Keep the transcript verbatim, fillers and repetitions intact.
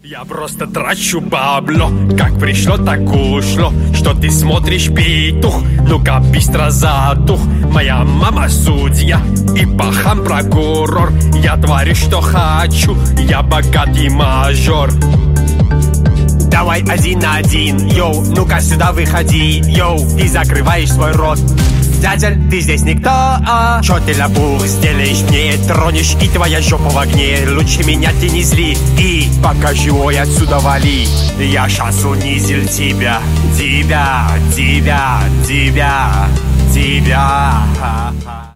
Я просто трачу бабло, как пришло, так ушло. Что ты смотришь, петух? Ну-ка быстро затух. Моя мама судья и пахам прокурор. Я творю, что хочу, я богатый мажор. Давай один на один, йоу, ну-ка сюда выходи, йоу. Ты закрываешь свой рот, дядя, ты здесь никто, а? Чё ты лапух сделаешь мне, тронешь, и твоя жопа в огне. Лучше меня ты не зли, и покажи, ой, отсюда вали. Я шас унизил тебя, тебя, тебя, тебя, тебя.